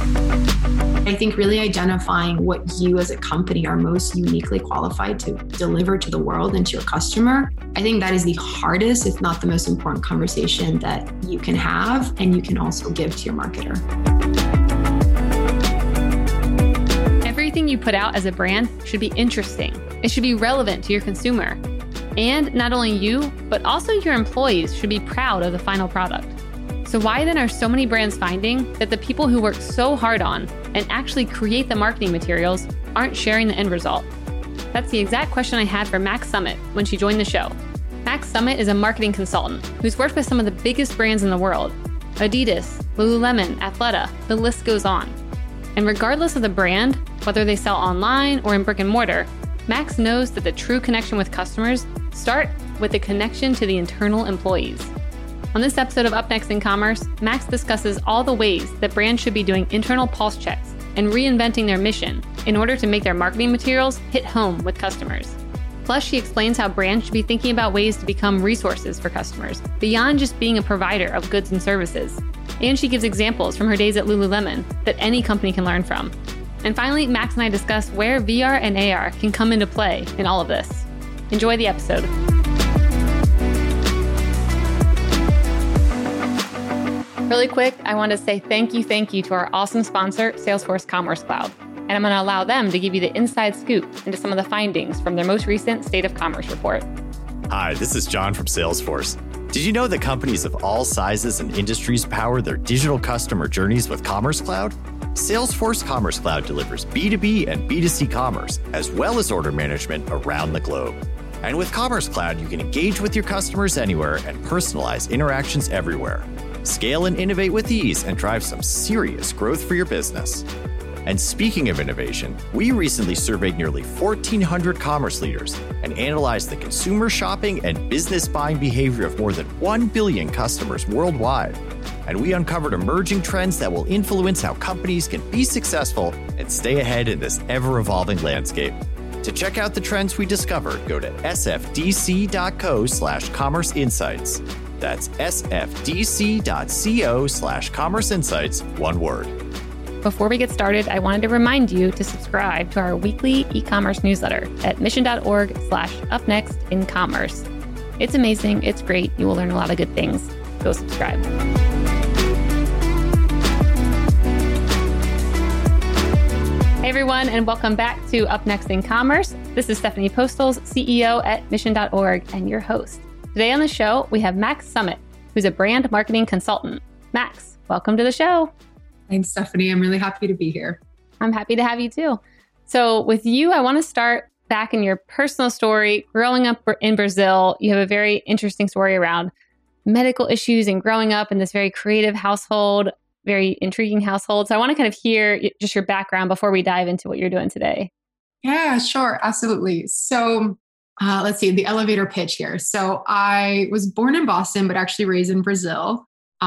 I think really identifying what you as a company are most uniquely qualified to deliver to the world and to your customer, I think that is the hardest, if not the most important conversation that you can have and you can also give to your marketer. Everything you put out as a brand should be interesting. It should be relevant to your consumer. And not only you, but also your employees should be proud of the final product. So why then are so many brands finding that the people who work so hard on and actually create the marketing materials aren't sharing the end result? That's the exact question I had for Max Summit when she joined the show. Max Summit is a marketing consultant who's worked with some of the biggest brands in the world: Adidas, Lululemon, Athleta, the list goes on. And regardless of the brand, whether they sell online or in brick and mortar, Max knows that the true connection with customers start with the connection to the internal employees. On this episode of Up Next in Commerce, Max discusses all the ways that brands should be doing internal pulse checks and reinventing their mission in order to make their marketing materials hit home with customers. Plus, she explains how brands should be thinking about ways to become resources for customers, beyond just being a provider of goods and services. And she gives examples from her days at Lululemon that any company can learn from. And finally, Max and I discuss where VR and AR can come into play in all of this. Enjoy the episode. Really quick, I want to say thank you to our awesome sponsor, Salesforce Commerce Cloud. And I'm going to allow them to give you the inside scoop into some of the findings from their most recent State of Commerce report. Hi, this is John from Salesforce. Did you know that companies of all sizes and industries power their digital customer journeys with Commerce Cloud? Salesforce Commerce Cloud delivers B2B and B2C commerce, as well as order management around the globe. And with Commerce Cloud, you can engage with your customers anywhere and personalize interactions everywhere. Scale and innovate with ease and drive some serious growth for your business. And speaking of innovation, we recently surveyed nearly 1,400 commerce leaders and analyzed the consumer shopping and business buying behavior of more than 1 billion customers worldwide. And we uncovered emerging trends that will influence how companies can be successful and stay ahead in this ever-evolving landscape. To check out the trends we discovered, go to sfdc.co/commerce insights. That's sfdc.co/commerce insights, one word. Before we get started, I wanted to remind you to subscribe to our weekly e-commerce newsletter at mission.org/upnextincommerce. It's amazing. It's great. You will learn a lot of good things. Go subscribe. Hey everyone, and welcome back to Up Next in Commerce. This is Stephanie Postles, CEO at mission.org and your host. Today on the show, we have Max Summit, who's a brand marketing consultant. Max, welcome to the show. Thanks, Stephanie. I'm really happy to be here. I'm happy to have you too. So with you, I want to start back in your personal story. Growing up in Brazil, you have a very interesting story around medical issues and growing up in this very creative household, very intriguing household. So I want to kind of hear just your background before we dive into what you're doing today. Yeah, sure. Absolutely. So let's see, the elevator pitch here. So I was born in Boston, but actually raised in Brazil.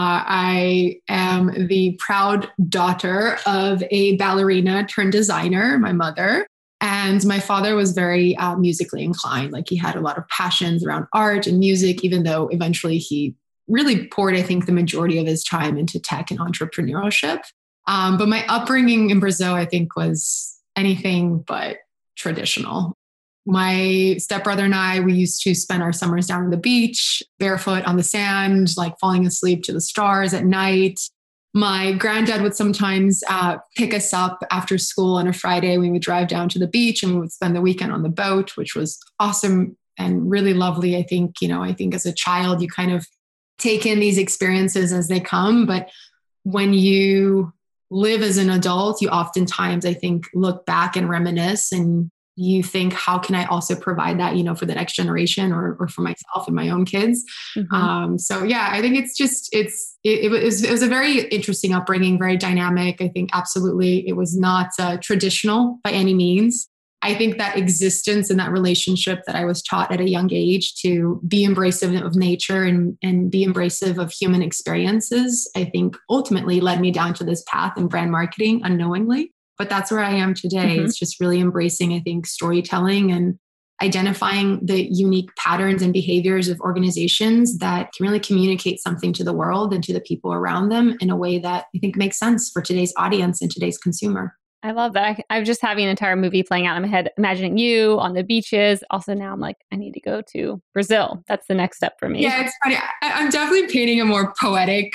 I am the proud daughter of a ballerina turned designer, my mother. And my father was very musically inclined. Like he had a lot of passions around art and music, even though eventually he really poured, I think, the majority of his time into tech and entrepreneurship. But my upbringing in Brazil, I think, was anything but traditional. My stepbrother and I, we used to spend our summers down on the beach, barefoot on the sand, like falling asleep to the stars at night. My granddad would sometimes pick us up after school on a Friday. We would drive down to the beach and we would spend the weekend on the boat, which was awesome and really lovely. I think as a child, you kind of take in these experiences as they come. But when you live as an adult, you oftentimes, I think, look back and reminisce and you think, how can I also provide that, for the next generation or for myself and my own kids? Mm-hmm. So yeah, I think it was a very interesting upbringing, very dynamic. I think absolutely it was not traditional by any means. I think that existence and that relationship that I was taught at a young age to be embracive of nature and be embracive of human experiences, I think ultimately led me down to this path in brand marketing unknowingly. But that's where I am today. Mm-hmm. It's just really embracing, I think, storytelling and identifying the unique patterns and behaviors of organizations that can really communicate something to the world and to the people around them in a way that I think makes sense for today's audience and today's consumer. I love that. I'm just having an entire movie playing out in my head, imagining you on the beaches. Also, now I'm like, I need to go to Brazil. That's the next step for me. Yeah, it's funny. I'm definitely painting a more poetic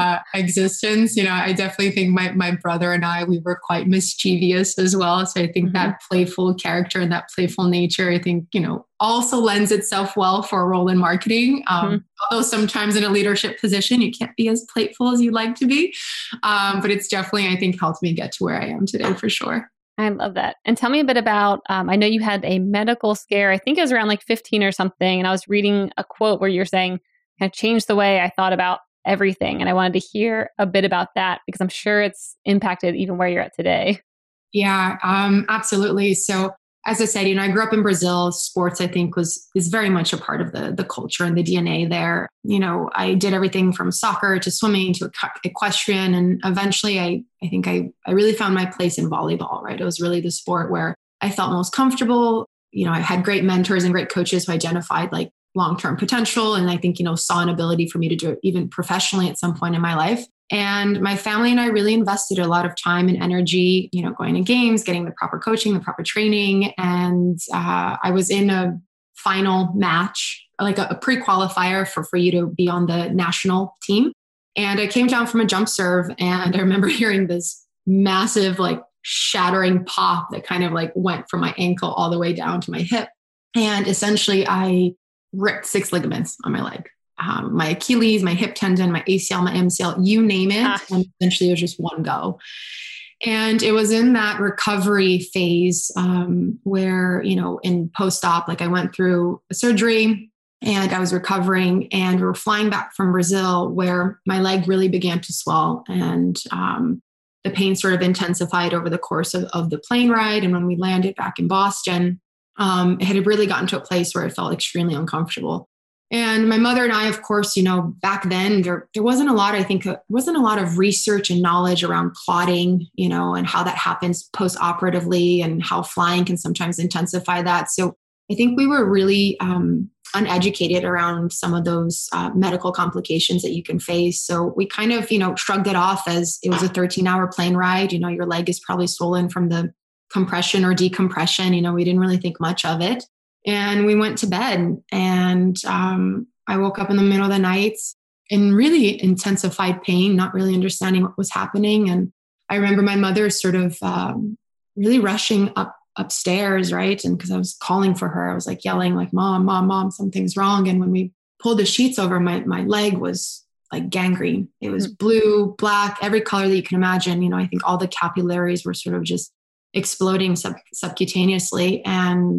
existence. I definitely think my brother and I, we were quite mischievous as well. So I think that playful character and that playful nature, I think, also lends itself well for a role in marketing. Although sometimes in a leadership position, you can't be as playful as you'd like to be. But it's definitely, I think, helped me get to where I am today for sure. I love that. And tell me a bit about, I know you had a medical scare. I think it was around like 15 or something. And I was reading a quote where you're saying, kind of changed the way I thought about everything. And I wanted to hear a bit about that because I'm sure it's impacted even where you're at today. Yeah, absolutely. So as I said, I grew up in Brazil. Sports, I think, is very much a part of the culture and the DNA there. I did everything from soccer to swimming to equestrian. And eventually I think I really found my place in volleyball, right? It was really the sport where I felt most comfortable. I had great mentors and great coaches who identified like long-term potential. And I think, saw an ability for me to do it even professionally at some point in my life. And my family and I really invested a lot of time and energy, going to games, getting the proper coaching, the proper training. And I was in a final match, like a pre-qualifier for you to be on the national team. And I came down from a jump serve and I remember hearing this massive, like shattering pop that kind of like went from my ankle all the way down to my hip. And essentially I ripped 6 ligaments on my leg. My Achilles, my hip tendon, my ACL, my MCL, you name it. And essentially it was just one go. And it was in that recovery phase where, in post-op, like I went through a surgery and I was recovering and we were flying back from Brazil where my leg really began to swell and the pain sort of intensified over the course of the plane ride. And when we landed back in Boston, it had really gotten to a place where it felt extremely uncomfortable. And my mother and I, of course, back then there wasn't a lot, I think, wasn't a lot of research and knowledge around clotting, and how that happens post-operatively and how flying can sometimes intensify that. So I think we were really uneducated around some of those medical complications that you can face. So we kind of, shrugged it off as it was a 13-hour plane ride. Your leg is probably swollen from the compression or decompression. We didn't really think much of it. And we went to bed and I woke up in the middle of the night in really intensified pain, not really understanding what was happening. And I remember my mother sort of really rushing upstairs, right? And because I was calling for her, I was like yelling like, mom, something's wrong. And when we pulled the sheets over, my leg was like gangrene. It was blue, black, every color that you can imagine. I think all the capillaries were sort of just exploding subcutaneously. And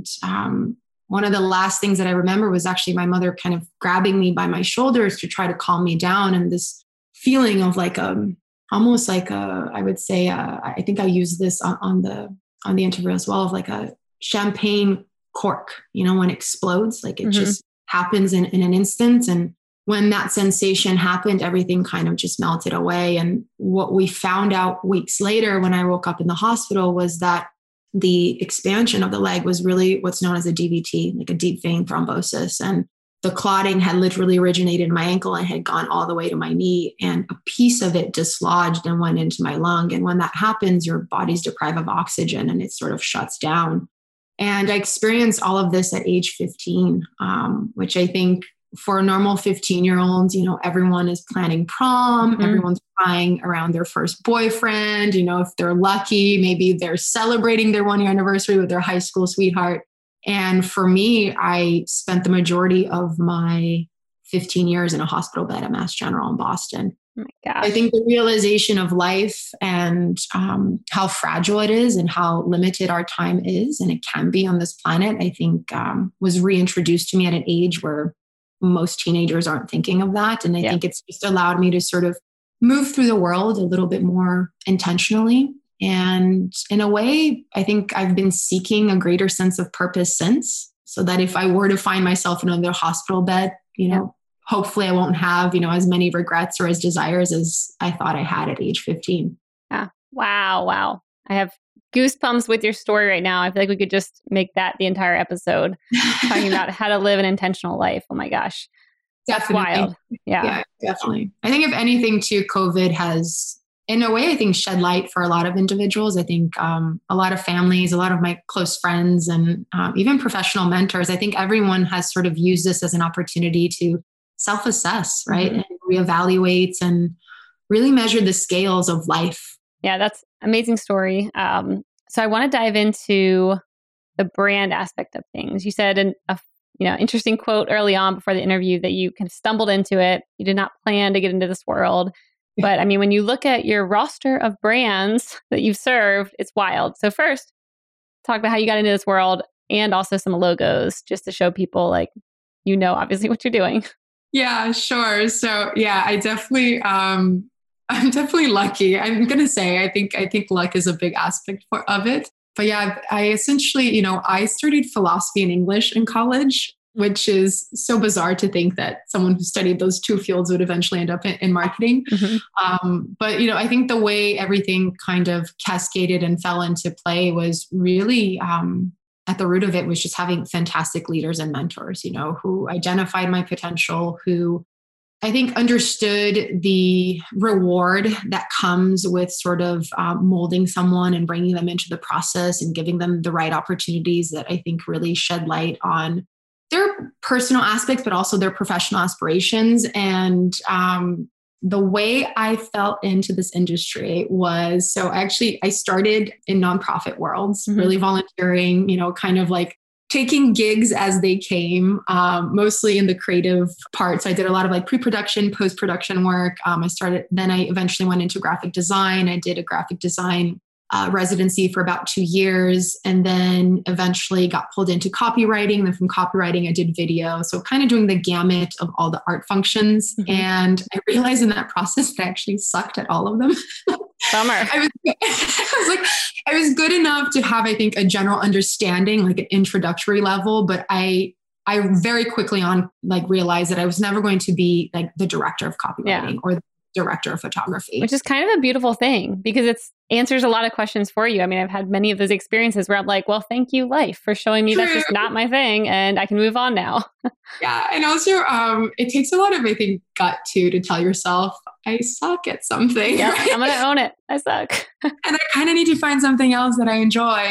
one of the last things that I remember was actually my mother kind of grabbing me by my shoulders to try to calm me down. And this feeling of like almost like I would say, I think I used this on the interview as well, of like a champagne cork, when it explodes, like it just happens in an instant. And when that sensation happened, everything kind of just melted away. And what we found out weeks later when I woke up in the hospital was that the expansion of the leg was really what's known as a DVT, like a deep vein thrombosis. And the clotting had literally originated in my ankle and had gone all the way to my knee. And a piece of it dislodged and went into my lung. And when that happens, your body's deprived of oxygen and it sort of shuts down. And I experienced all of this at age 15, which I think for a normal 15-year-old, everyone is planning prom, everyone's crying around their first boyfriend, if they're lucky, maybe they're celebrating their 1-year anniversary with their high school sweetheart. And for me, I spent the majority of my 15 years in a hospital bed at Mass General in Boston. Oh my gosh. I think the realization of life and how fragile it is and how limited our time is, and it can be on this planet, I think was reintroduced to me at an age where most teenagers aren't thinking of that. And I think it's just allowed me to sort of move through the world a little bit more intentionally. And in a way, I think I've been seeking a greater sense of purpose since, so that if I were to find myself in another hospital bed, hopefully I won't have, as many regrets or as desires as I thought I had at age 15. Yeah. Wow. I have goosebumps with your story right now. I feel like we could just make that the entire episode, talking about how to live an intentional life. Oh my gosh. That's wild. Yeah, definitely. I think if anything too, COVID has, in a way, I think shed light for a lot of individuals. I think a lot of families, a lot of my close friends, and even professional mentors, I think everyone has sort of used this as an opportunity to self-assess, right? And reevaluate and really measure the scales of life. Yeah, that's an amazing story. So I want to dive into the brand aspect of things. You said a interesting quote early on before the interview that you kind of stumbled into it. You did not plan to get into this world. But I mean, when you look at your roster of brands that you've served, it's wild. So first, talk about how you got into this world and also some logos just to show people obviously what you're doing. Yeah, sure. So yeah, I'm definitely lucky. I'm going to say, I think luck is a big aspect of it. But yeah, I essentially, I studied philosophy and English in college, which is so bizarre to think that someone who studied those two fields would eventually end up in marketing. But, I think the way everything kind of cascaded and fell into play was really, at the root of it was just having fantastic leaders and mentors, who identified my potential, who I think understood the reward that comes with sort of molding someone and bringing them into the process and giving them the right opportunities that I think really shed light on their personal aspects, but also their professional aspirations. And the way I fell into this industry was, I started in nonprofit worlds, really volunteering, kind of like taking gigs as they came, mostly in the creative part. So I did a lot of like pre-production, post-production work. Then I eventually went into graphic design. I did a graphic design residency for about 2 years, and then eventually got pulled into copywriting. Then from copywriting, I did video. So kind of doing the gamut of all the art functions. And I realized in that process that I actually sucked at all of them. Bummer. I was good enough to have, I think, a general understanding, like an introductory level, but I very quickly realized that I was never going to be like the director of copywriting or the director of photography. Which is kind of a beautiful thing because it answers a lot of questions for you. I mean, I've had many of those experiences where I'm like, well, thank you, life, for showing me that's just not my thing and I can move on now. Yeah. And also, it takes a lot of, I think, gut to tell yourself, I suck at something. Yeah, right? I'm going to own it. I suck. And I kind of need to find something else that I enjoy.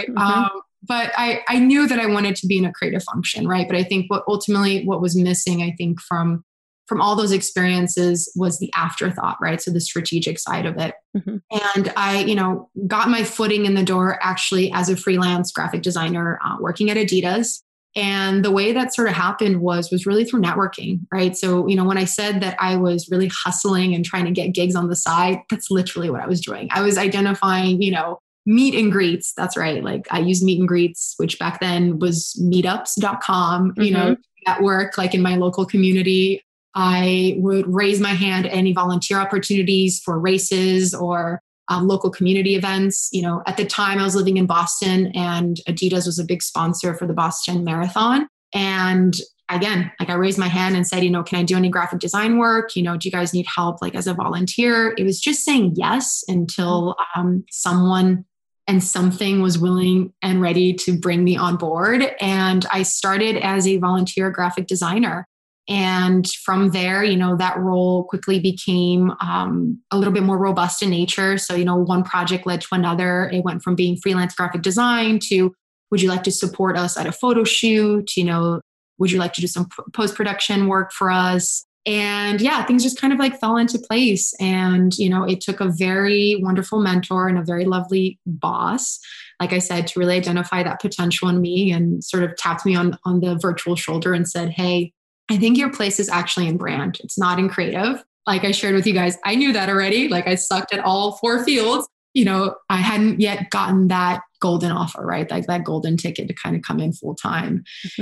But I knew that I wanted to be in a creative function, right? But I think what was missing, I think, from all those experiences was the afterthought, right? So the strategic side of it. And I, got my footing in the door actually as a freelance graphic designer working at Adidas. And the way that sort of happened was really through networking, right? So, when I said that I was really hustling and trying to get gigs on the side, that's literally what I was doing. I was identifying, meet and greets. That's right. Like I used meet and greets, which back then was meetups.com, network like in my local community. I would raise my hand at any volunteer opportunities for races or local community events. At the time I was living in Boston and Adidas was a big sponsor for the Boston Marathon. And again, like I raised my hand and said, can I do any graphic design work? Do you guys need help like as a volunteer? It was just saying yes until someone and something was willing and ready to bring me on board. And I started as a volunteer graphic designer. And from there, that role quickly became a little bit more robust in nature. So, one project led to another. It went from being freelance graphic design to, would you like to support us at a photo shoot? Would you like to do some post-production work for us? And yeah, things just kind of like fell into place. And, it took a very wonderful mentor and a very lovely boss, like I said, to really identify that potential in me and sort of tapped me on the virtual shoulder and said, hey, I think your place is actually in brand. It's not in creative. Like I shared with you guys, I knew that already. Like I sucked at all 4 fields. I hadn't yet gotten that golden offer, right? Like that golden ticket to kind of come in full time.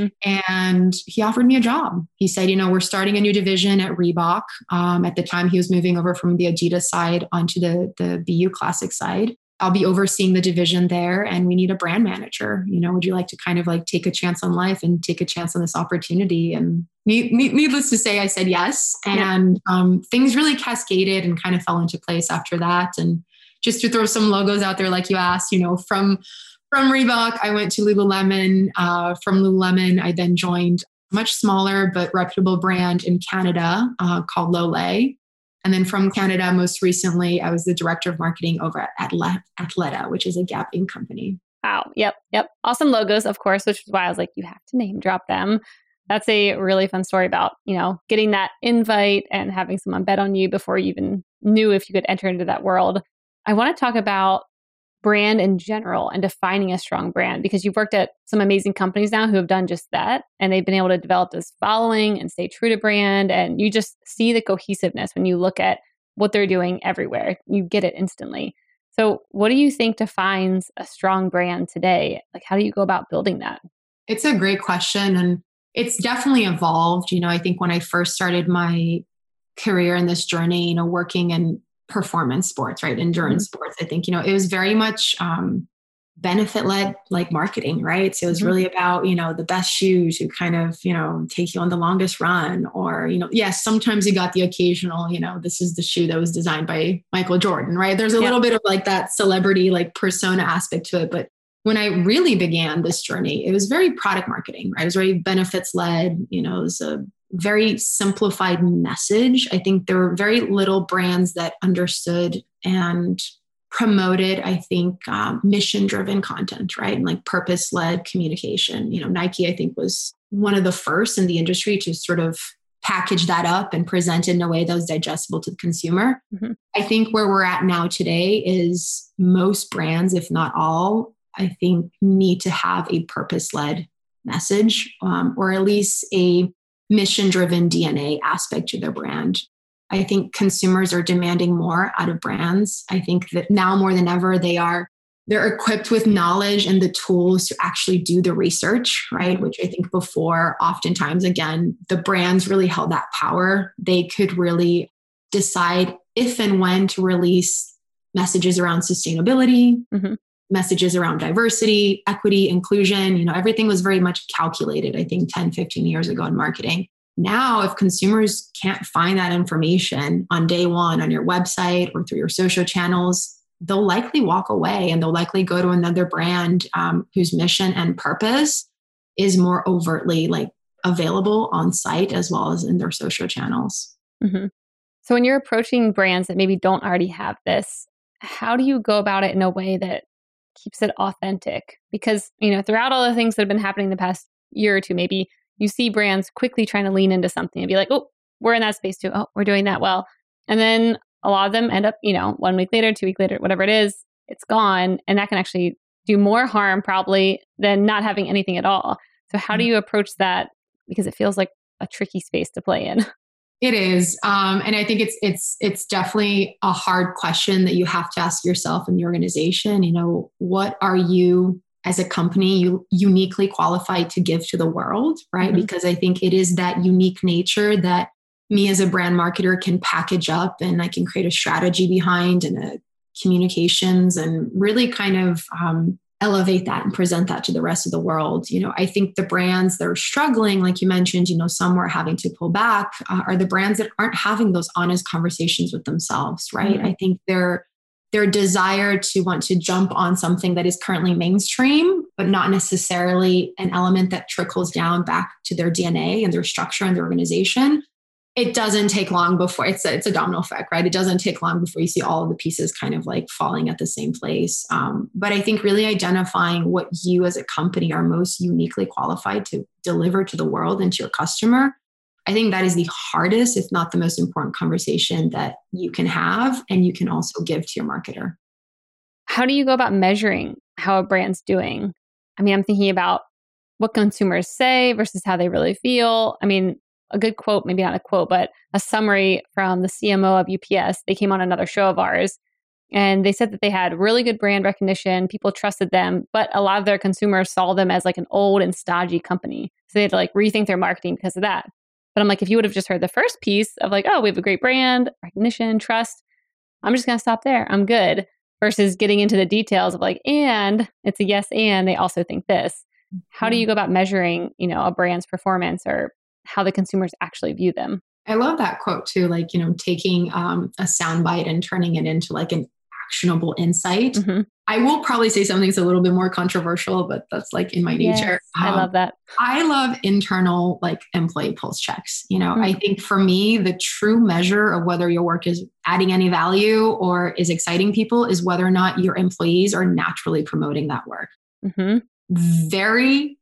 And he offered me a job. He said, we're starting a new division at Reebok. At the time he was moving over from the Adidas side onto the BU Classic side. I'll be overseeing the division there and we need a brand manager. Would you like to kind of like take a chance on life and take a chance on this opportunity? And needless to say, I said yes. And things really cascaded and kind of fell into place after that. And just to throw some logos out there, like you asked, from Reebok, I went to Lululemon. From Lululemon, I then joined a much smaller but reputable brand in Canada called Lolé. And then from Canada, most recently, I was the director of marketing over at Athleta, which is a Gap Inc. company. Wow. Yep. Awesome logos, of course, which is why I was like, you have to name drop them. That's a really fun story about, getting that invite and having someone bet on you before you even knew if you could enter into that world. I want to talk about brand in general and defining a strong brand, because you've worked at some amazing companies now who have done just that. And they've been able to develop this following and stay true to brand. And you just see the cohesiveness when you look at what they're doing everywhere. You get it instantly. So what do you think defines a strong brand today? Like, how do you go about building that? It's a great question. And it's definitely evolved. I think when I first started my career in this journey, working in performance sports, right? Endurance sports, I think, it was very much benefit-led, like marketing, right? So it was really about, the best shoes who kind of, take you on the longest run, or, yes, sometimes you got the occasional, this is the shoe that was designed by Michael Jordan, right? There's a little bit of like that celebrity, like persona aspect to it. But when I really began this journey, it was very product marketing, right? It was very benefits-led, it was a very simplified message. I think there were very little brands that understood and promoted, I think, mission-driven content, right? And like purpose-led communication. Nike, I think, was one of the first in the industry to sort of package that up and present it in a way that was digestible to the consumer. I think where we're at now today is most brands, if not all, I think need to have a purpose-led message, or at least a mission-driven DNA aspect to their brand. I think consumers are demanding more out of brands. I think that now more than ever, they're equipped with knowledge and the tools to actually do the research, right? Which I think before, oftentimes, again, the brands really held that power. They could really decide if and when to release messages around sustainability, messages around diversity, equity, inclusion. Everything was very much calculated, I think 10, 15 years ago in marketing. Now, if consumers can't find that information on day one on your website or through your social channels, they'll likely walk away and they'll likely go to another brand whose mission and purpose is more overtly like available on site as well as in their social channels. So when you're approaching brands that maybe don't already have this, how do you go about it in a way that keeps it authentic? Because, throughout all the things that have been happening the past year or two, maybe you see brands quickly trying to lean into something and be like, oh, we're in that space too. Oh, we're doing that well. And then a lot of them end up, 1 week later, 2 weeks later, whatever it is, it's gone. And that can actually do more harm probably than not having anything at all. So how do you approach that? Because it feels like a tricky space to play in. It is. And I think it's definitely a hard question that you have to ask yourself in the organization. What are you as a company uniquely qualified to give to the world, right? Because I think it is that unique nature that me as a brand marketer can package up and I can create a strategy behind and a communications and really kind of elevate that and present that to the rest of the world. I think the brands that are struggling, like you mentioned, some are having to pull back, are the brands that aren't having those honest conversations with themselves, right? I think their desire to want to jump on something that is currently mainstream, but not necessarily an element that trickles down back to their DNA and their structure and their organization. It doesn't take long before it's a domino effect, right? It doesn't take long before you see all of the pieces kind of like falling at the same place. But I think really identifying what you as a company are most uniquely qualified to deliver to the world and to your customer, I think that is the hardest, if not the most important conversation that you can have and you can also give to your marketer. How do you go about measuring how a brand's doing? I mean, I'm thinking about what consumers say versus how they really feel. I mean, a good quote, maybe not a quote, but a summary from the CMO of UPS. They came on another show of ours and they said that they had really good brand recognition. People trusted them, but a lot of their consumers saw them as like an old and stodgy company. So they had to like rethink their marketing because of that. But I'm like, if you would have just heard the first piece of like, oh, we have a great brand, recognition, trust, I'm just going to stop there. I'm good. Versus getting into the details of like, and it's a yes, and they also think this. How do you go about measuring, a brand's performance or how the consumers actually view them? I love that quote too, like, taking a soundbite and turning it into like an actionable insight. Mm-hmm. I will probably say something that's a little bit more controversial, but that's like in my nature. Yes, I love that. I love internal like employee pulse checks. I think for me, the true measure of whether your work is adding any value or is exciting people is whether or not your employees are naturally promoting that work. Mm-hmm. Very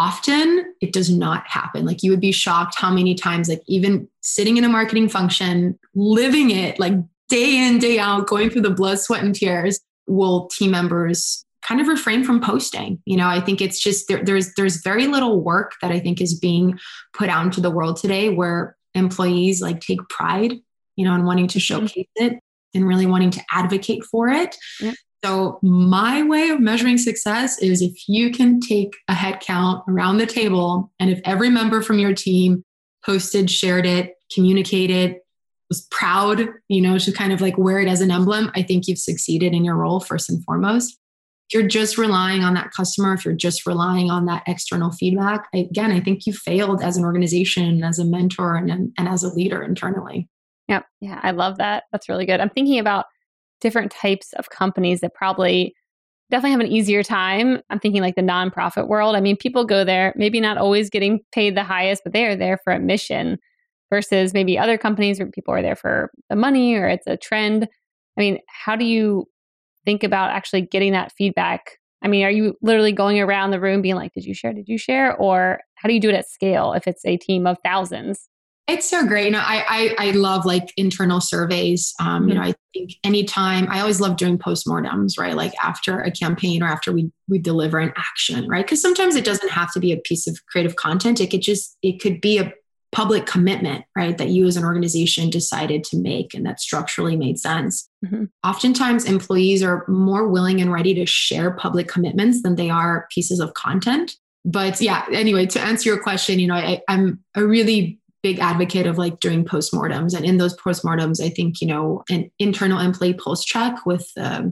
often it does not happen. Like you would be shocked how many times, like even sitting in a marketing function, living it like day in, day out, going through the blood, sweat, and tears, will team members kind of refrain from posting. I think it's just there's very little work that I think is being put out into the world today where employees like take pride, in wanting to showcase it and really wanting to advocate for it. Yep. So my way of measuring success is if you can take a head count around the table, and if every member from your team posted, shared it, communicated, was proud, to kind of like wear it as an emblem, I think you've succeeded in your role first and foremost. If you're just relying on that customer, if you're just relying on that external feedback, again, I think you failed as an organization, as a mentor, and as a leader internally. Yep. Yeah, I love that. That's really good. I'm thinking about different types of companies that probably definitely have an easier time. I'm thinking like the nonprofit world. I mean, people go there, maybe not always getting paid the highest, but they are there for a mission versus maybe other companies where people are there for the money or it's a trend. I mean, how do you think about actually getting that feedback? I mean, are you literally going around the room being like, did you share? Did you share? Or how do you do it at scale if it's a team of thousands? It's so great. I love like internal surveys. I think anytime, I always love doing postmortems, right? Like after a campaign or after we deliver an action, right? Because sometimes it doesn't have to be a piece of creative content. It could be a public commitment, right? That you as an organization decided to make and that structurally made sense. Mm-hmm. Oftentimes employees are more willing and ready to share public commitments than they are pieces of content. But yeah, anyway, to answer your question, I'm a really big advocate of like doing postmortems. And in those postmortems, I think, an internal employee pulse check with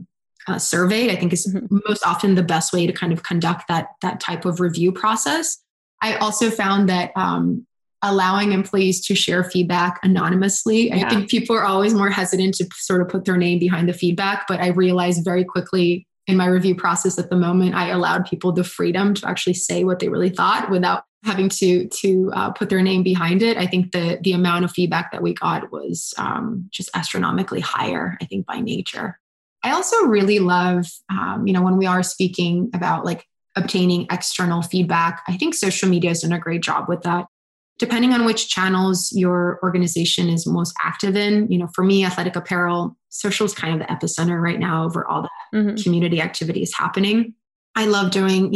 a survey, I think is most often the best way to kind of conduct that type of review process. I also found that allowing employees to share feedback anonymously. I think people are always more hesitant to sort of put their name behind the feedback, but I realized very quickly in my review process at the moment, I allowed people the freedom to actually say what they really thought without having to put their name behind it. I think the amount of feedback that we got was just astronomically higher, I think, by nature. I also really love, when we are speaking about like obtaining external feedback, I think social media has done a great job with that. Depending on which channels your organization is most active in, for me, athletic apparel, social is kind of the epicenter right now over all the community activities happening. I love doing,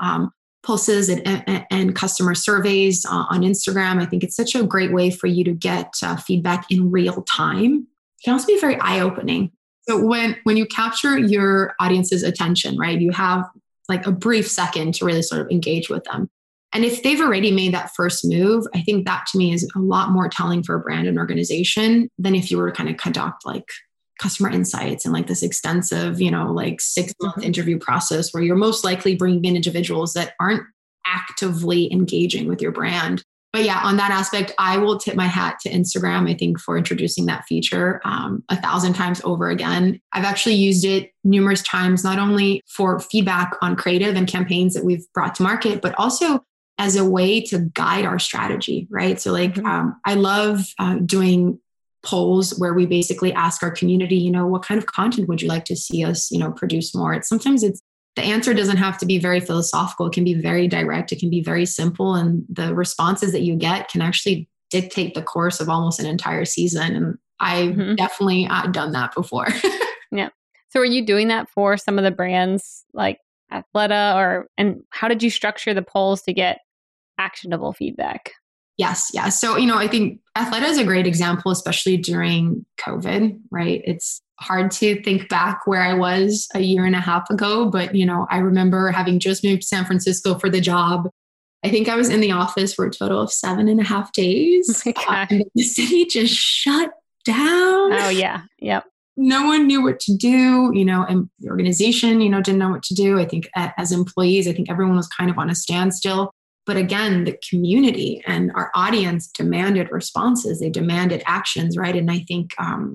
pulses and customer surveys on Instagram. I think it's such a great way for you to get feedback in real time. It can also be very eye-opening. So when you capture your audience's attention, right, you have like a brief second to really sort of engage with them. And if they've already made that first move, I think that to me is a lot more telling for a brand and organization than if you were to kind of conduct like customer insights and like this extensive, like 6-month interview process where you're most likely bringing in individuals that aren't actively engaging with your brand. But yeah, on that aspect, I will tip my hat to Instagram, I think, for introducing that feature 1,000 times over again. I've actually used it numerous times, not only for feedback on creative and campaigns that we've brought to market, but also as a way to guide our strategy, right? So like, I love doing polls where we basically ask our community, what kind of content would you like to see us, produce more? Sometimes the answer doesn't have to be very philosophical. It can be very direct. It can be very simple. And the responses that you get can actually dictate the course of almost an entire season. And I've definitely done that before. Yeah. So are you doing that for some of the brands like Athleta and how did you structure the polls to get actionable feedback? Yes. Yeah. So, I think Athleta is a great example, especially during COVID, right? It's hard to think back where I was a year and a half ago, but, I remember having just moved to San Francisco for the job. I think I was in the office for a total of 7.5 days. Oh my gosh. And the city just shut down. Oh yeah. Yep. No one knew what to do, and the organization, didn't know what to do. I think as employees, I think everyone was kind of on a standstill. But again, the community and our audience demanded responses. They demanded actions, right? And I think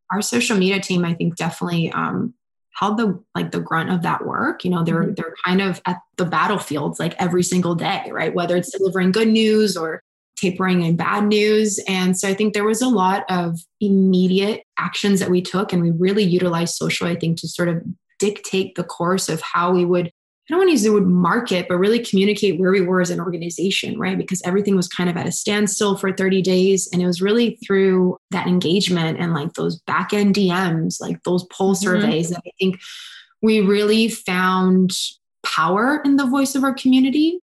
our social media team, I think definitely held the grunt of that work. They're kind of at the battlefields like every single day, right? Whether it's delivering good news or tapering in bad news. And so I think there was a lot of immediate actions that we took, and we really utilized social, I think, to sort of dictate the course of how we would, I don't want to use the word market, but really communicate where we were as an organization, right? Because everything was kind of at a standstill for 30 days. And it was really through that engagement and like those back end DMs, like those poll surveys, that I think we really found power in the voice of our community.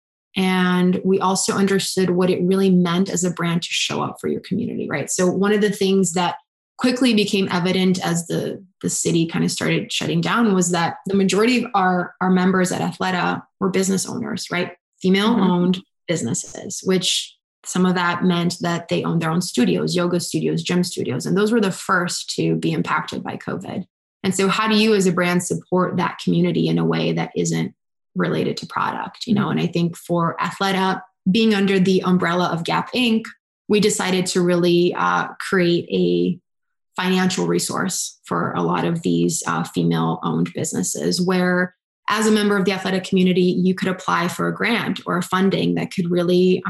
And we also understood what it really meant as a brand to show up for your community, right? So one of the things that quickly became evident as the city kind of started shutting down was that the majority of our members at Athleta were business owners, right? Female-owned businesses, which some of that meant that they owned their own studios, yoga studios, gym studios, and those were the first to be impacted by COVID. And so how do you as a brand support that community in a way that isn't related to product, And I think for Athleta, being under the umbrella of Gap Inc., we decided to really create a financial resource for a lot of these female-owned businesses, where as a member of the Athleta community, you could apply for a grant or a funding that could really,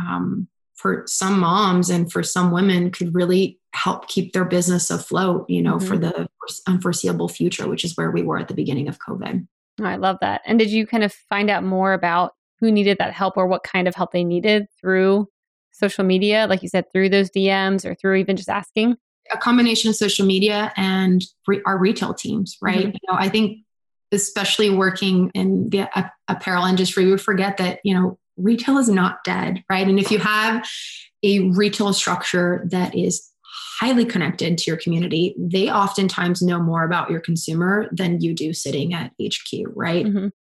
for some moms and for some women, could really help keep their business afloat, for the unforeseeable future, which is where we were at the beginning of COVID. Oh, I love that. And did you kind of find out more about who needed that help or what kind of help they needed through social media, like you said, through those DMs or through even just asking? A combination of social media and our retail teams, right? I think especially working in the apparel industry, we forget that, retail is not dead, right? And if you have a retail structure that is highly connected to your community, they oftentimes know more about your consumer than you do sitting at HQ, right?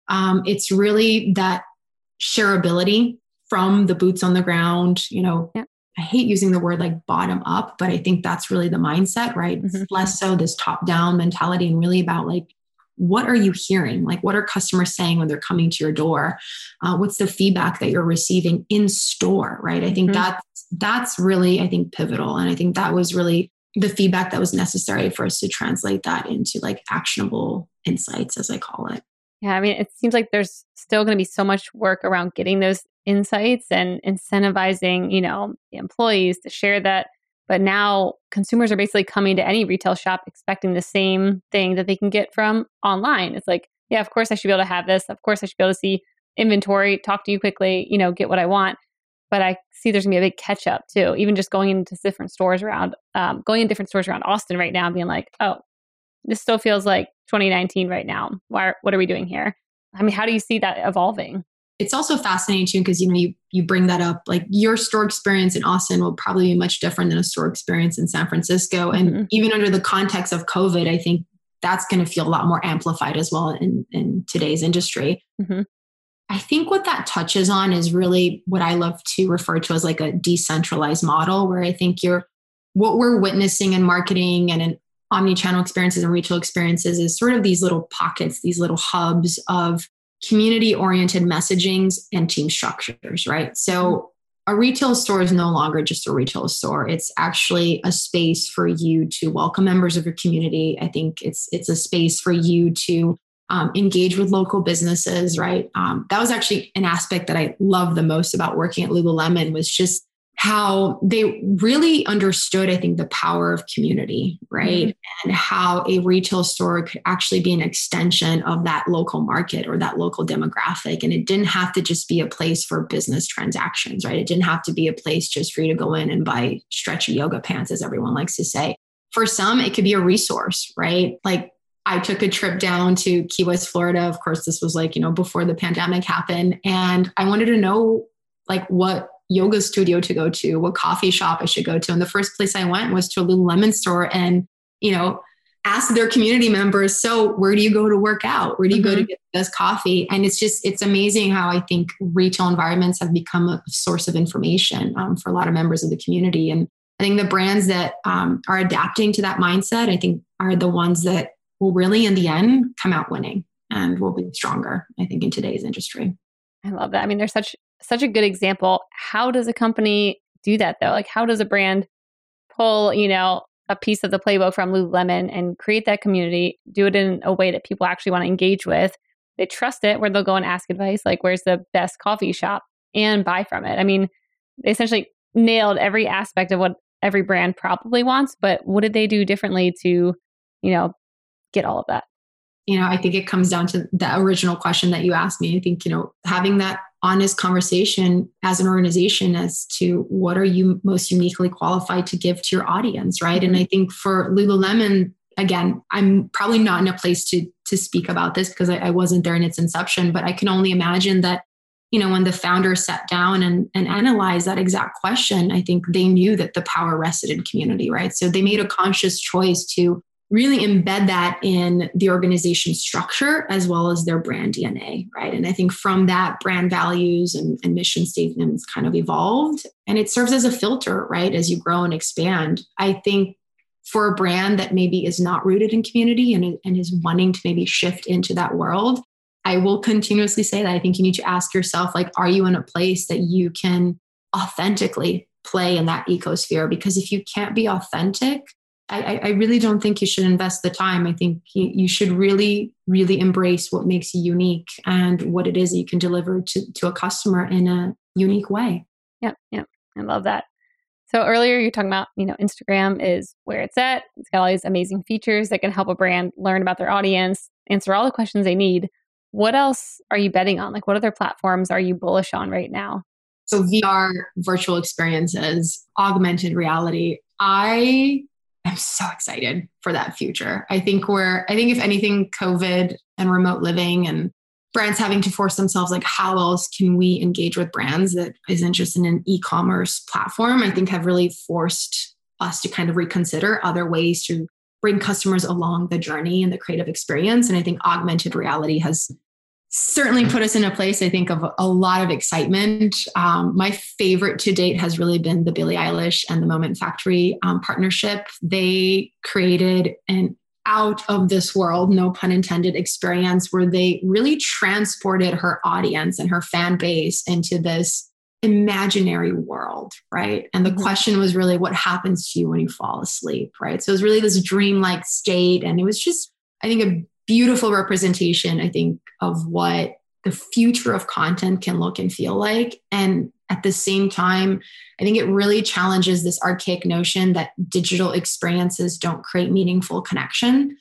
It's really that shareability from the boots on the ground, I hate using the word like bottom up, but I think that's really the mindset, right? It's less so this top down mentality and really about like, what are you hearing? Like, what are customers saying when they're coming to your door? What's the feedback that you're receiving in store, right? I think that's really, I think, pivotal. And I think that was really the feedback that was necessary for us to translate that into like actionable insights, as I call it. Yeah. I mean, it seems like there's still going to be so much work around getting those insights and incentivizing, the employees to share that. But now consumers are basically coming to any retail shop expecting the same thing that they can get from online. It's like, yeah, of course I should be able to have this. Of course I should be able to see inventory, talk to you quickly, get what I want. But I see there's going to be a big catch up too, even just going into different stores around Austin right now and being like, oh, this still feels like 2019 right now. What are we doing here? I mean, how do you see that evolving? It's also fascinating too, because, you bring that up, like your store experience in Austin will probably be much different than a store experience in San Francisco. And even under the context of COVID, I think that's going to feel a lot more amplified as well in today's industry. I think what that touches on is really what I love to refer to as like a decentralized model, where I think what we're witnessing in marketing and in omnichannel experiences and retail experiences is sort of these little pockets, these little hubs of community-oriented messagings and team structures, right? So a retail store is no longer just a retail store. It's actually a space for you to welcome members of your community. I think it's a space for you to engage with local businesses, right? That was actually an aspect that I love the most about working at Lululemon, was just how they really understood, I think, the power of community, right? And how a retail store could actually be an extension of that local market or that local demographic. And it didn't have to just be a place for business transactions, right? It didn't have to be a place just for you to go in and buy stretchy yoga pants, as everyone likes to say. For some, it could be a resource, right? Like I took a trip down to Key West, Florida. Of course, this was like, before the pandemic happened. And I wanted to know like what yoga studio to go to, what coffee shop I should go to. And the first place I went was to a Lululemon store and, asked their community members, so where do you go to work out? Where do you go to get this coffee? And it's amazing how I think retail environments have become a source of information for a lot of members of the community. And I think the brands that are adapting to that mindset, I think are the ones that will really in the end come out winning and will be stronger, I think, in today's industry. I love that. I mean, there's such a good example. How does a company do that though? Like how does a brand pull, a piece of the playbook from Lululemon and create that community, do it in a way that people actually want to engage with. They trust it, where they'll go and ask advice, like where's the best coffee shop, and buy from it. I mean, they essentially nailed every aspect of what every brand probably wants, but what did they do differently to, get all of that? I think it comes down to the original question that you asked me. I think, having that honest conversation as an organization as to what are you most uniquely qualified to give to your audience, right? And I think for Lululemon, again, I'm probably not in a place to speak about this because I wasn't there in its inception, but I can only imagine that, when the founders sat down and analyzed that exact question, I think they knew that the power rested in community, right? So they made a conscious choice to really embed that in the organization structure as well as their brand DNA, right? And I think from that, brand values and mission statements kind of evolved, and it serves as a filter, right? As you grow and expand. I think for a brand that maybe is not rooted in community and is wanting to maybe shift into that world, I will continuously say that I think you need to ask yourself, like, are you in a place that you can authentically play in that ecosphere? Because if you can't be authentic, I really don't think you should invest the time. I think you should really, really embrace what makes you unique and what it is that you can deliver to a customer in a unique way. Yep. I love that. So earlier you're talking about, Instagram is where it's at. It's got all these amazing features that can help a brand learn about their audience, answer all the questions they need. What else are you betting on? Like, what other platforms are you bullish on right now? So VR, virtual experiences, augmented reality. I am so excited for that future. I think if anything, COVID and remote living and brands having to force themselves, like, how else can we engage with brands that isn't just in an e-commerce platform, I think have really forced us to kind of reconsider other ways to bring customers along the journey and the creative experience. And I think augmented reality has certainly put us in a place, I think, of a lot of excitement. My favorite to date has really been the Billie Eilish and the Moment Factory partnership. They created an out of this world, no pun intended, experience where they really transported her audience and her fan base into this imaginary world, right? And the question was really, what happens to you when you fall asleep, right? So it was really this dreamlike state. And it was just, I think, a beautiful representation, I think, of what the future of content can look and feel like. And at the same time, I think it really challenges this archaic notion that digital experiences don't create meaningful connection.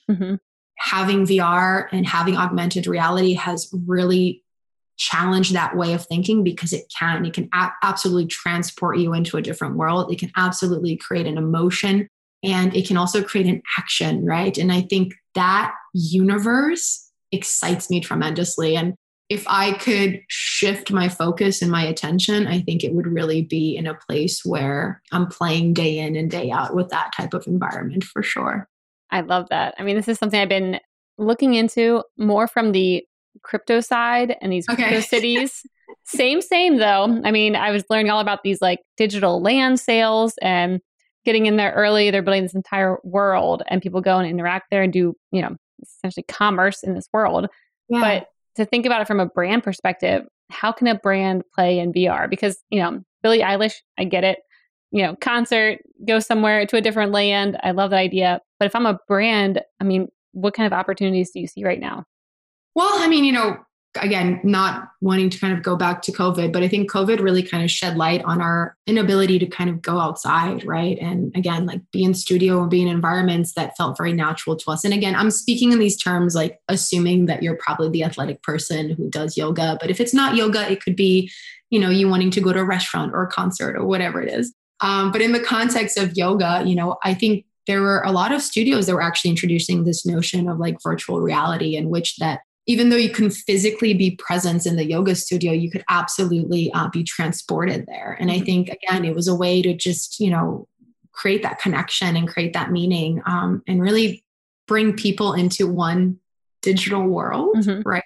Having VR and having augmented reality has really challenged that way of thinking, because it can absolutely transport you into a different world. It can absolutely create an emotion, and it can also create an action, right? And I think that universe excites me tremendously. And if I could shift my focus and my attention, I think it would really be in a place where I'm playing day in and day out with that type of environment, for sure. I love that. I mean, this is something I've been looking into more from the crypto side and these crypto cities. Same though. I mean, I was learning all about these like digital land sales and getting in there early. They're building this entire world, and people go and interact there and do, essentially commerce in this world. Yeah. But to think about it from a brand perspective, how can a brand play in VR? Because, Billie Eilish, I get it, concert, go somewhere to a different land. I love that idea. But if I'm a brand, I mean, what kind of opportunities do you see right now? Well, I mean, again, not wanting to kind of go back to COVID, but I think COVID really kind of shed light on our inability to kind of go outside, right? And again, like be in studio or be in environments that felt very natural to us. And again, I'm speaking in these terms, like assuming that you're probably the athletic person who does yoga. But if it's not yoga, it could be, you wanting to go to a restaurant or a concert or whatever it is. But in the context of yoga, I think there were a lot of studios that were actually introducing this notion of like virtual reality, in which that even though you can physically be present in the yoga studio, you could absolutely be transported there. And I think, again, it was a way to just, create that connection and create that meaning, and really bring people into one digital world, right?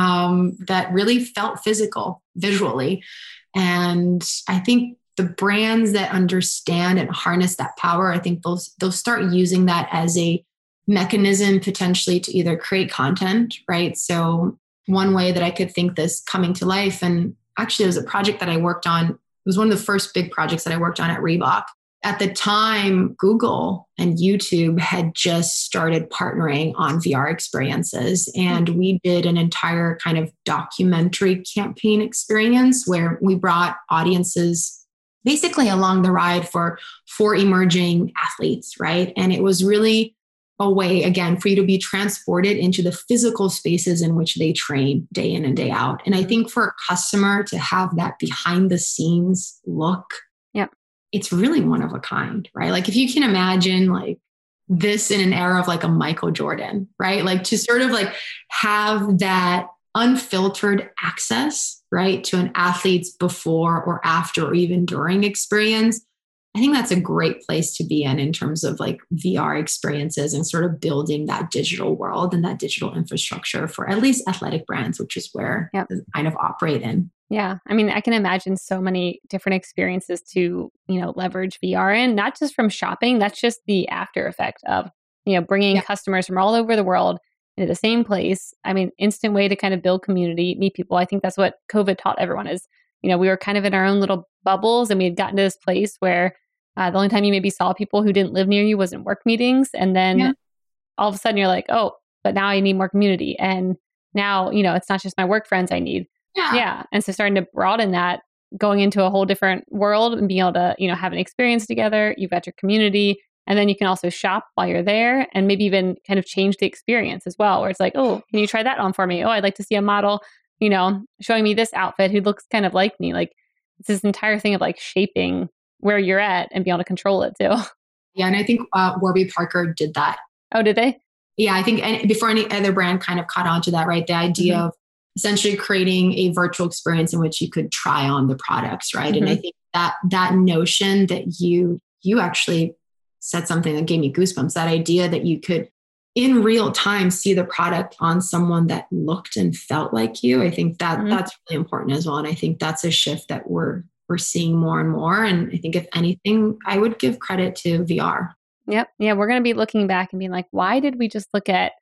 That really felt physical visually. And I think the brands that understand and harness that power, I think they'll start using that as a mechanism potentially to either create content, right? So one way that I could think this coming to life, and actually it was a project that I worked on. It was one of the first big projects that I worked on at Reebok. at the time, Google and YouTube had just started partnering on VR experiences. And we did an entire kind of documentary campaign experience where we brought audiences basically along the ride for emerging athletes, right? And it was really a way, again, for you to be transported into the physical spaces in which they train day in and day out. And I think for a customer to have that behind the scenes look, it's really one of a kind, right? Like if you can imagine like this in an era of like a Michael Jordan, right? Like to sort of like have that unfiltered access, right, to an athlete's before or after or even during experience. I think that's a great place to be in terms of like VR experiences and sort of building that digital world and that digital infrastructure for at least athletic brands, which is where they kind of operate in. Yeah. I mean, I can imagine so many different experiences to, leverage VR in, not just from shopping. That's just the after effect of, bringing customers from all over the world into the same place. I mean, instant way to kind of build community, meet people. I think that's what COVID taught everyone is, we were kind of in our own little bubbles and we had gotten to this place where the only time you maybe saw people who didn't live near you was in work meetings. And then all of a sudden you're like, oh, but now I need more community. And now, it's not just my work friends I need. Yeah. And so starting to broaden that, going into a whole different world and being able to, have an experience together, you've got your community, and then you can also shop while you're there and maybe even kind of change the experience as well, where it's like, oh, can you try that on for me? Oh, I'd like to see a model, showing me this outfit who looks kind of like me. Like it's this entire thing of like shaping where you're at and be able to control it too. Yeah. And I think Warby Parker did that. Oh, did they? Yeah. I think before any other brand kind of caught on to that, right? The idea of essentially creating a virtual experience in which you could try on the products, right? And I think that notion that you actually said something that gave me goosebumps, that idea that you could in real time see the product on someone that looked and felt like you. I think that that's really important as well. And I think that's a shift that we're seeing more and more. And I think if anything, I would give credit to VR. Yep. Yeah. We're going to be looking back and being like, why did we just look at,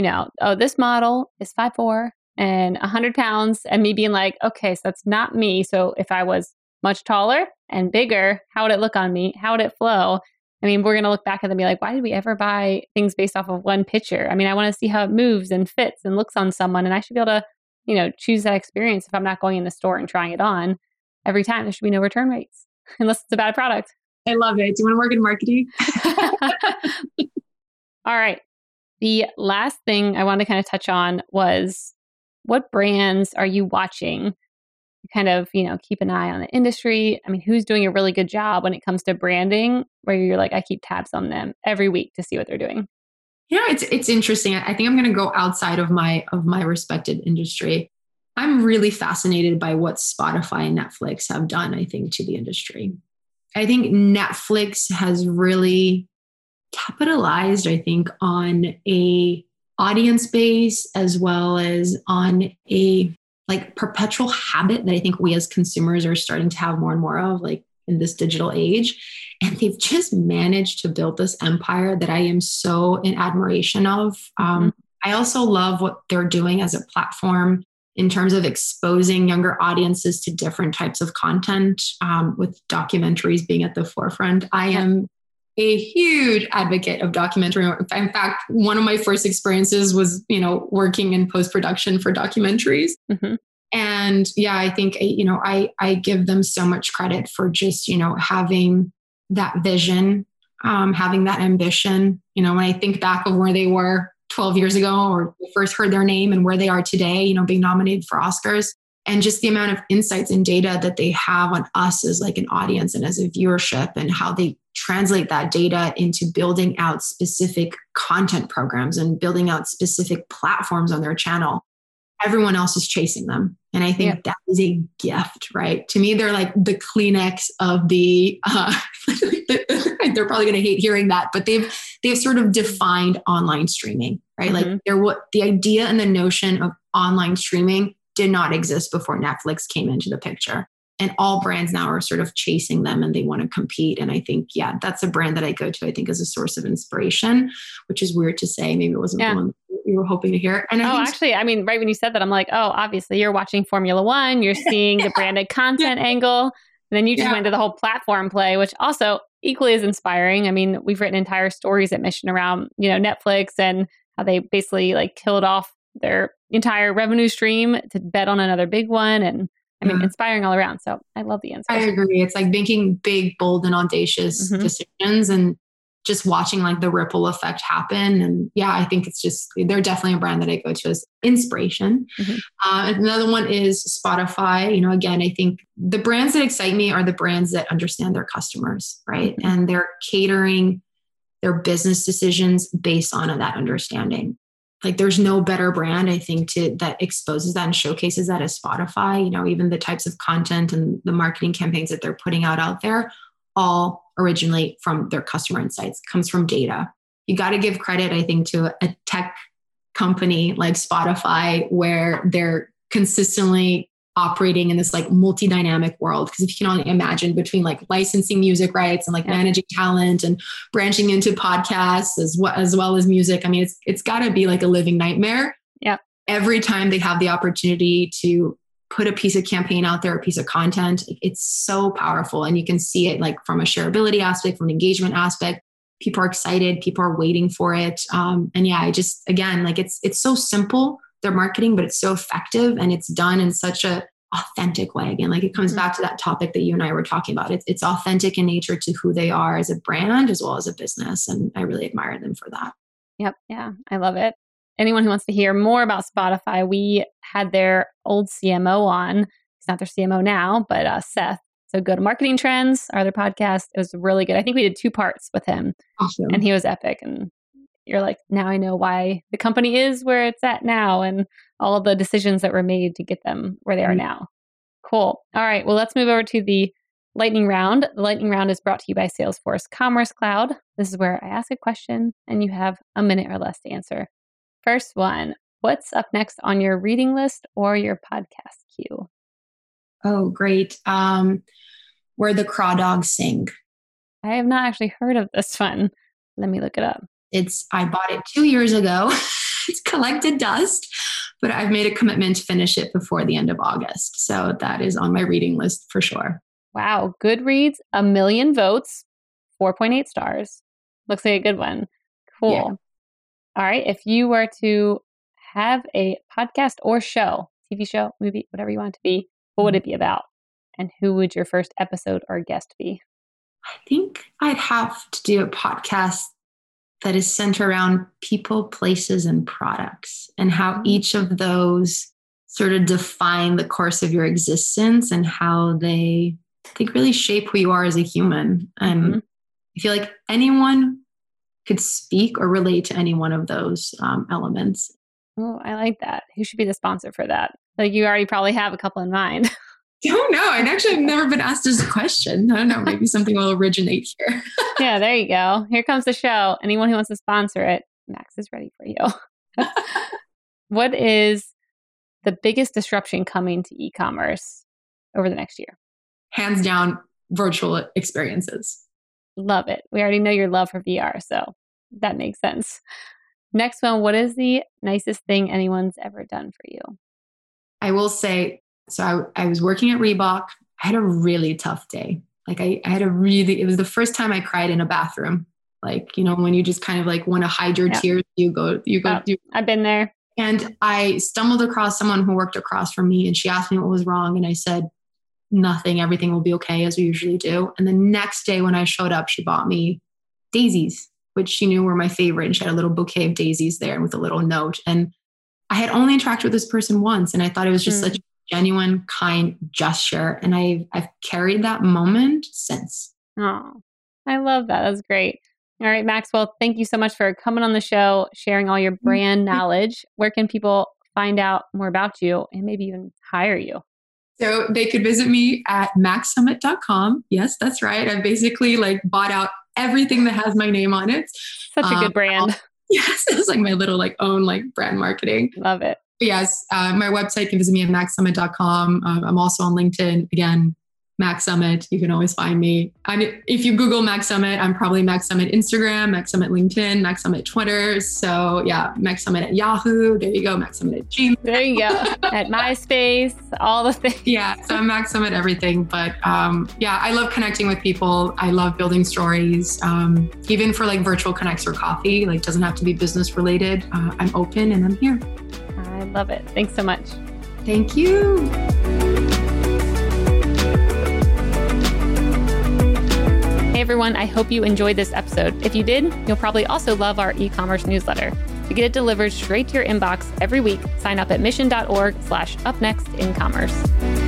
this model is 5'4" and 100 pounds, and me being like, okay, so that's not me. So if I was much taller and bigger, how would it look on me? How would it flow? I mean, we're going to look back at them and be like, why did we ever buy things based off of one picture? I mean, I want to see how it moves and fits and looks on someone. And I should be able to, choose that experience if I'm not going in the store and trying it on every time. There should be no return rates unless it's a bad product. I love it. Do you want to work in marketing? All right. The last thing I wanted to kind of touch on was, what brands are you watching? Kind of, keep an eye on the industry. I mean, who's doing a really good job when it comes to branding, where you're like, I keep tabs on them every week to see what they're doing. It's interesting. I think I'm going to go outside of my respected industry. I'm really fascinated by what Spotify and Netflix have done, I think, to the industry. I think Netflix has really capitalized, I think, on a audience base as well as on a like perpetual habit that I think we as consumers are starting to have more and more of, like in this digital age. And they've just managed to build this empire that I am so in admiration of. I also love what they're doing as a platform in terms of exposing younger audiences to different types of content, with documentaries being at the forefront. I am a huge advocate of documentary. In fact, one of my first experiences was, working in post-production for documentaries. And I think, I give them so much credit for just, having that vision, having that ambition. When I think back of where they were 12 years ago, or first heard their name and where they are today, being nominated for Oscars, and just the amount of insights and data that they have on us as like an audience and as a viewership, and how they translate that data into building out specific content programs and building out specific platforms on their channel. Everyone else is chasing them. And I think that is a gift, right? To me, they're like the Kleenex of the, they're probably going to hate hearing that, but they've sort of defined online streaming, right? Like the idea and the notion of online streaming did not exist before Netflix came into the picture. And all brands now are sort of chasing them and they want to compete. And I think, that's a brand that I go to, I think, as a source of inspiration, which is weird to say. Maybe it wasn't the one you were hoping to hear. And actually, I mean, right when you said that, I'm like, oh, obviously you're watching Formula One, you're seeing the branded content angle. And then you just went to the whole platform play, which also equally as inspiring. I mean, we've written entire stories at Mission around, Netflix and how they basically like killed off their entire revenue stream to bet on another big one. And I mean, inspiring all around. So I love the inspiration. I agree. It's like making big, bold, and audacious decisions and just watching like the ripple effect happen. And yeah, I think they're definitely a brand that I go to as inspiration. Another one is Spotify. Again, I think the brands that excite me are the brands that understand their customers, right? And they're catering their business decisions based on that understanding. Like there's no better brand, I think, that exposes that and showcases that as Spotify. Even the types of content and the marketing campaigns that they're putting out there all originate from their customer insights, comes from data. You got to give credit, I think, to a tech company like Spotify, where they're consistently operating in this like multi-dynamic world. Because if you can only imagine between like licensing music rights and like managing talent and branching into podcasts as well as music, I mean, it's got to be like a living nightmare. Yeah. Every time they have the opportunity to put a piece of campaign out there, a piece of content, it's so powerful. And you can see it like from a shareability aspect, from an engagement aspect. People are excited. People are waiting for it. And yeah, again, like it's so simple, their marketing, but it's so effective and it's done in such a authentic way. Again, like it comes back to that topic that you and I were talking about. It's authentic in nature to who they are as a brand as well as a business. And I really admire them for that. Yep. Yeah. I love it. Anyone who wants to hear more about Spotify, we had their old CMO on. He's not their CMO now, but Seth. So go to Marketing Trends, our other podcast. It was really good. I think we did 2 parts with him. Awesome. And he was epic. And you're like, now I know why the company is where it's at now and all of the decisions that were made to get them where they are now. Cool. All right. Well, let's move over to the lightning round. The lightning round is brought to you by Salesforce Commerce Cloud. This is where I ask a question and you have a minute or less to answer. First one, what's up next on your reading list or your podcast queue? Oh, great. Where the Craw Dogs Sing. I have not actually heard of this one. Let me look it up. I bought it 2 years ago. It's collected dust, but I've made a commitment to finish it before the end of August. So that is on my reading list for sure. Wow. Goodreads, 1 million votes, 4.8 stars. Looks like a good one. Cool. Yeah. All right. If you were to have a podcast or show, TV show, movie, whatever you want it to be, what would it be about? And who would your first episode or guest be? I think I'd have to do a podcast that is centered around people, places, and products, and how each of those sort of define the course of your existence and how they, I think, really shape who you are as a human. And I feel like anyone could speak or relate to any one of those elements. Oh, I like that. Who should be the sponsor for that? Like you already probably have a couple in mind. Don't know. And actually, I've never been asked this question. I don't know. Maybe something will originate here. Yeah, there you go. Here comes the show. Anyone who wants to sponsor it, Max is ready for you. What is the biggest disruption coming to e-commerce over the next year? Hands down, virtual experiences. Love it. We already know your love for VR, so that makes sense. Next one, what is the nicest thing anyone's ever done for you? I will say, so I was working at Reebok. I had a really tough day. Like it was the first time I cried in a bathroom. Like, when you just kind of like want to hide your tears, you go. I've been there. And I stumbled across someone who worked across from me and she asked me what was wrong. And I said, nothing, everything will be okay, as we usually do. And the next day when I showed up, she bought me daisies, which she knew were my favorite. And she had a little bouquet of daisies there with a little note. And I had only interacted with this person once. And I thought it was just such a genuine, kind gesture. And I've carried that moment since. Oh, I love that. That's great. All right, Maxwell, thank you so much for coming on the show, sharing all your brand knowledge. Where can people find out more about you and maybe even hire you? So they could visit me at maxsummit.com. Yes, that's right. I basically bought out everything that has my name on it. Such a good brand. Yes, it's like my little own brand marketing. Love it. But yes, my website, can visit me at maxsummit.com. I'm also on LinkedIn. Again, Mac Summit. You can always find me. And if you Google Mac Summit, I'm probably Mac Summit Instagram, Mac Summit LinkedIn, Mac Summit Twitter. So yeah, Mac Summit at Yahoo. There you go. Mac Summit at Gmail. There you go. At MySpace, all the things. Yeah. So I'm Mac Summit everything. But yeah, I love connecting with people. I love building stories. Even for like virtual connects or coffee, like doesn't have to be business related. I'm open and I'm here. I love it. Thanks so much. Thank you. Hey everyone, I hope you enjoyed this episode. If you did, you'll probably also love our e-commerce newsletter. To get it delivered straight to your inbox every week, sign up at mission.org/upnextincommerce.